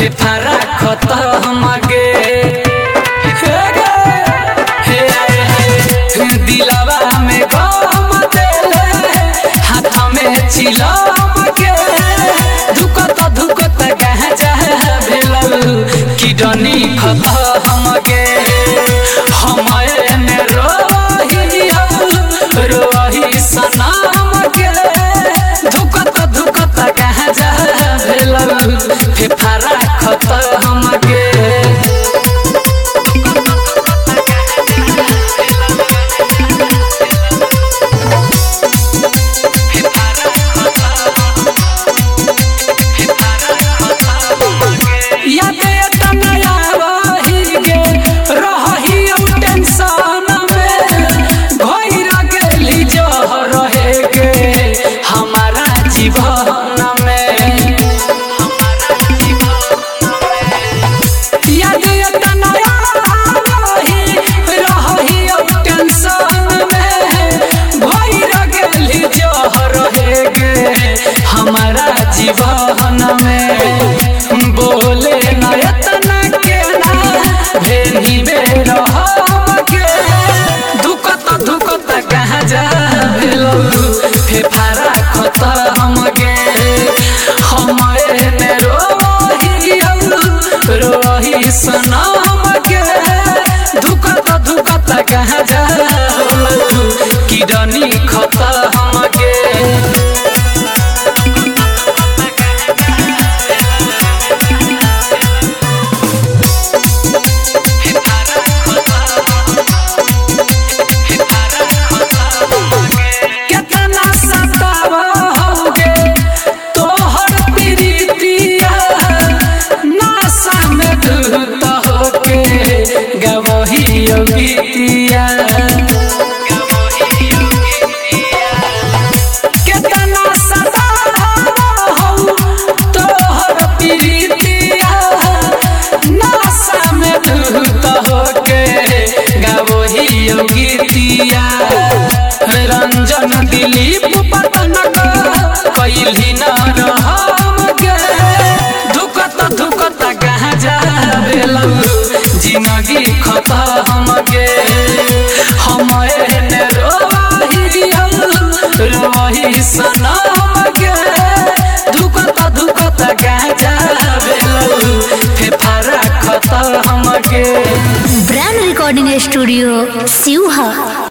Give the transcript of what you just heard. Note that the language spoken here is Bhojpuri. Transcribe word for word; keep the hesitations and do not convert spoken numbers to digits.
फेफारा खत्म गे दिलवा में गम देले हाथ में चिलम के धुकत धुकत गांजा भेलल किडनी खत्म गे हमारे ने रोही रोही सनम के धुकत धुकत गांजा भेलल फेफारा खत्म गे हमारा जीवन में बोले नयतना के ना भेनी में रहम के धुकत धुकत गांजा भेलो फेफारा खत्म गे हमारे में रोही रोही सनम के धुकत धुकत गांजा किडनी खत्म गे केतना सतावा हो तोहर प्रीतिया नशा में धुत होके गावही गीतिया रंजन दिलीप पतन कैली न रहम गे धुकत धुकत गांजा भेलौ जिंदगी खत्म गे हमारे ने रोही रोही सनम के धुकत धुकत गांजा भेलौ फेफारा खत्म गे ब्रांड रिकॉर्डिंग स्टूडियो सिवहा।